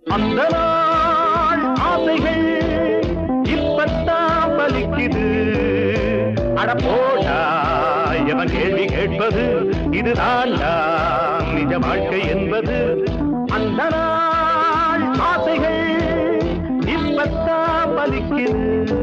அந்த நாள் ஆசைகள் இப்பத்தான் பலிக்குது. அட போடா எவன் கேள்வி கேட்பது, இது தாண்டா நிஜ வாழ்க்கை என்பது. அந்த நாள் ஆசைகள் இப்பத்தான் பலிக்குது.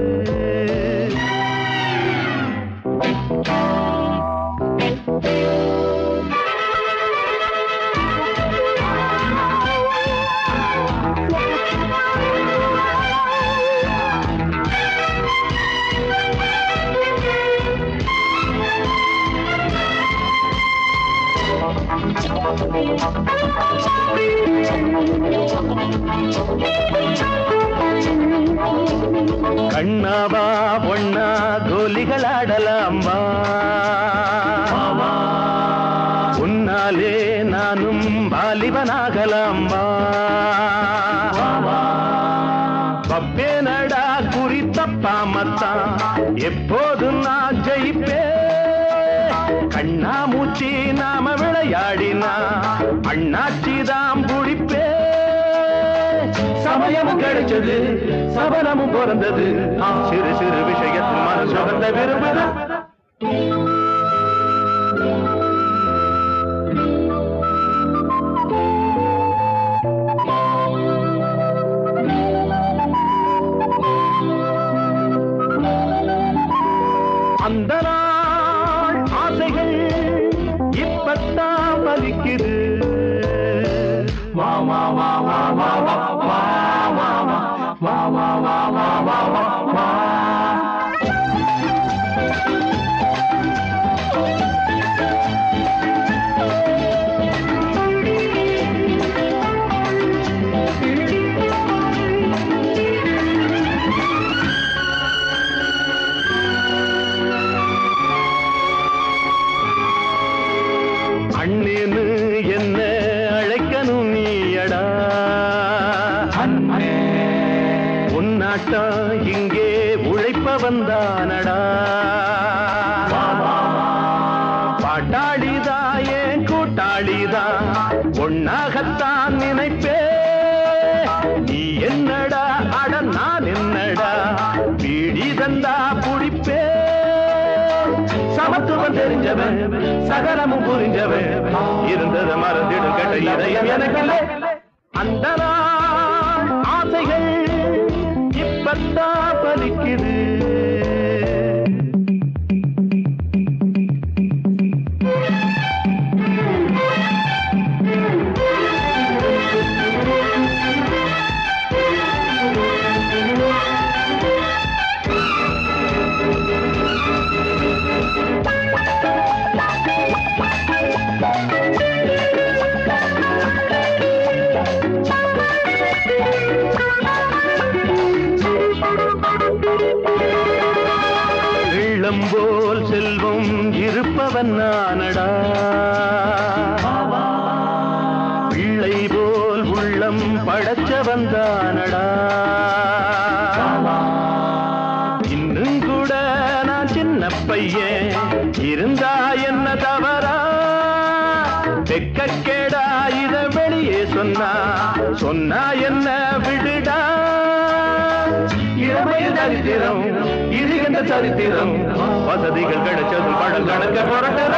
கண்ணாவா பொண்ணா கோலிகளாடலாம்பா, உன்னாலே நானும் வாலிபனாகலாம்பா. பப்பேனடா குறித்தப்பாமத்தான் எப்போதும் நான் ஜெயிப்பே. கண்ணா மூச்சி நாம விளையாடினா அண்ணாச்சிதான் புடிப்பே. சமயமும் கிடைச்சது, சபனமும் பிறந்தது, சிறு சிறு விஷயத்தில் மனசுகந்த விரும்புது. அந்த நாள் ஆசைகள் இப்பத்தான் பலிக்குது. வா வா வா வா வா வா வா வா வா வா வா வா வா வா வா. அண்ணேன்னு என்ன அழைக்கணும் நீயடா, உன்னாட்டா இங்கே உழைப்ப வந்தானடா. பாட்டாளிதாயே கூட்டாளிதா ஒன்னாகத்தான் நினைப்பே. நீ என்னடா அட நான் என்னடா, பீடி தந்தா புடிப்பே. சமத்துவம் தெரிஞ்சவன் சகலமும் புரிஞ்சவன், இருந்ததை மறந்திடும் கட்ட இதயம் எனக்கில்லை. அந்த நாள் ஆசைகள் இப்பத்தான் பலிக்குது. வெள்ளம் போல் செல்வம் இருப்பவன் நானடா, பிள்ளை போல் உள்ளம் படைச்சவன் தானடா. இன்னும் கூட நான் சின்ன பையன் இருந்தா என்ன தவறா, வெக்கக்கேடா இத வெளியே சொன்னா சொன்னா என்ன விடுடா. இளமைய சரித்திரம் இது என்ற சரித்திரம், வசதிகள் கிடைச்சதும் படம் கணக்க புரட்டல.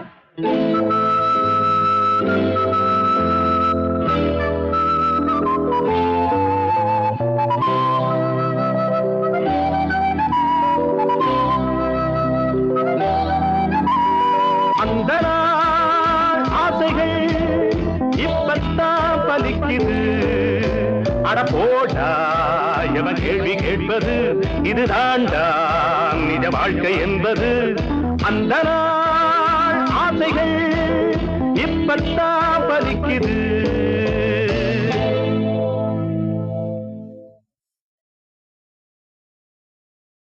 அந்த நாள் ஆசைகள் இப்பத்தான் பலிக்குது. அட போடா எவன் கேள்வி கேட்பது, இது தாண்டா நிஜ வாழ்க்கை என்பது. அந்த நாள் ஆசைகள் இப்பத்தான் பலிக்குது.